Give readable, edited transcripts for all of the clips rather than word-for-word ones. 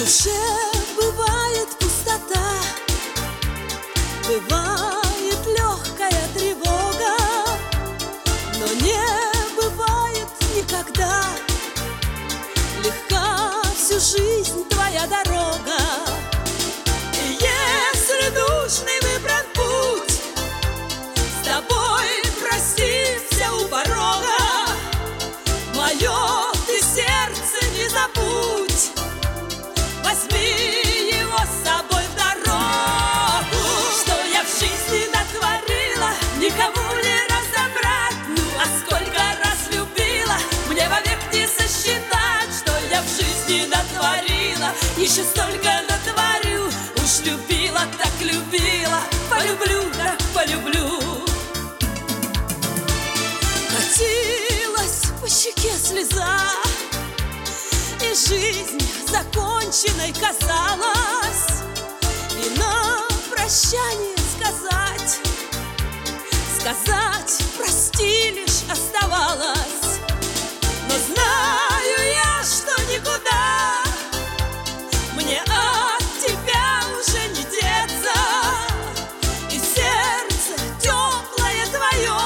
душе бывает пустота, бывает легкая тревога, но не бывает никогда легка всю жизнь твоя дорога. И если душный выбран путь, с тобой простимся у порога. Мое ты сердце не забудь, возьми его с собой в дорогу. Что я в жизни натворила, никому не разобрать. Ну а сколько раз любила, мне вовек не сосчитать. Что я в жизни натворила, еще столько натворю. Уж любила, так любила, полюблю, так полюблю. Катилась по щеке слеза, и жизнь законченной казалась. И на прощание сказать прости лишь оставалось. Но знаю я, что никуда мне от тебя уже не деться, и сердце теплое твое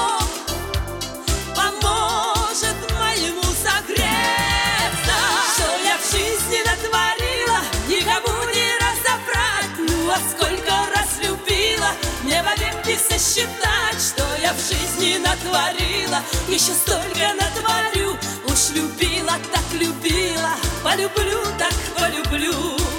поможет моему согреться. Что я в жизни натворила, никому не разобрать. Ну а сколько раз любила, мне вовек не сосчитать. Что я в жизни натворила, еще столько натворю. Уж любила, так любила, полюблю, так полюблю.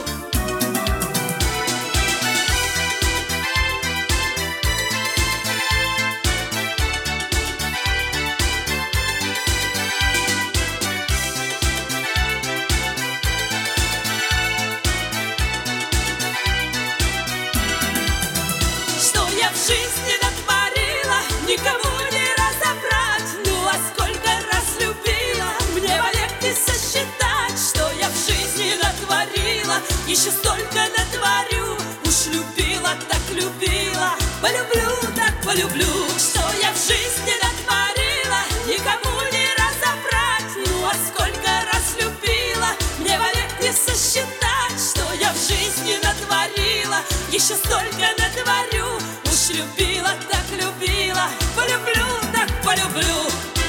Что я в жизни натворила, никому не разобрать. Ну а сколько раз любила, мне вовек не сосчитать. Что я в жизни натворила, еще столько натворю. Уж любила, так любила, полюблю, так полюблю. Что я в жизни натворила, никому не разобрать. Ну а сколько раз любила, мне вовек не сосчитать. Что я в жизни натворила, еще столько натворю. Уж любила, так любила, полюблю, так полюблю.